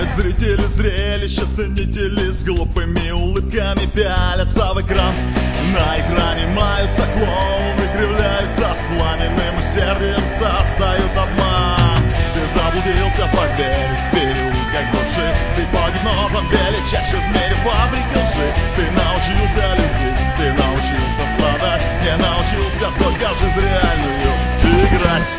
Как зрители зрелища, ценители с глупыми улыбками пялятся в экран. На экране маются клоуны, кривляются с пламенным усердием, создают обман. Ты заблудился, поверь, в переулках души. Ты по гипнозам величайший в мире фабрик лжи. Ты научился любить, ты научился страдать, не научился только в жизнь реальную играть.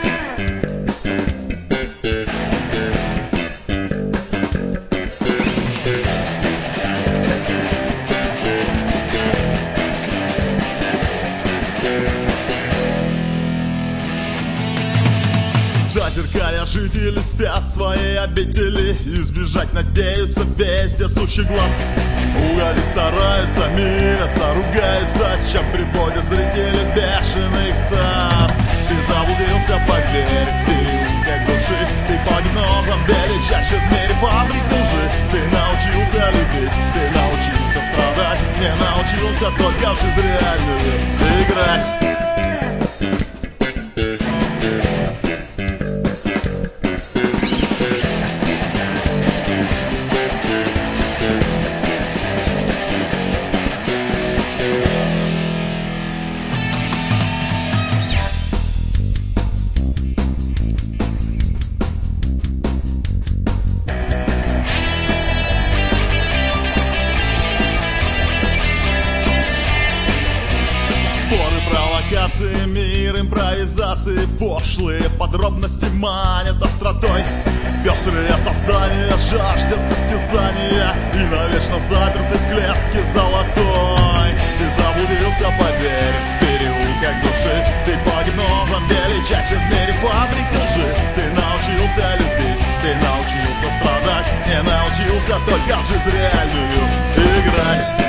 Зазеркалья жители спят в своей обители, избежать надеются везде сучий глаз. Угодить стараются, мирятся, ругаются, чем приводят зрители бешеный экстаз. Ты заблудился, поверь, в переулках души. Ты по гипнозам величайший в мире фабрик лжи. Ты научился любить, ты научился страдать, не научился только в жизнь реальную играть. Провокации, мир импровизации, пошлые подробности манят остротой. Пестрые создания жаждет состязания и навечно заперты в клетке золотой. Ты заблудился, поверь, в переулках души. Ты по гипнозам величайший в мире фабрик лжи. Ты научился любить, ты научился страдать, не научился только в жизнь реальную играть.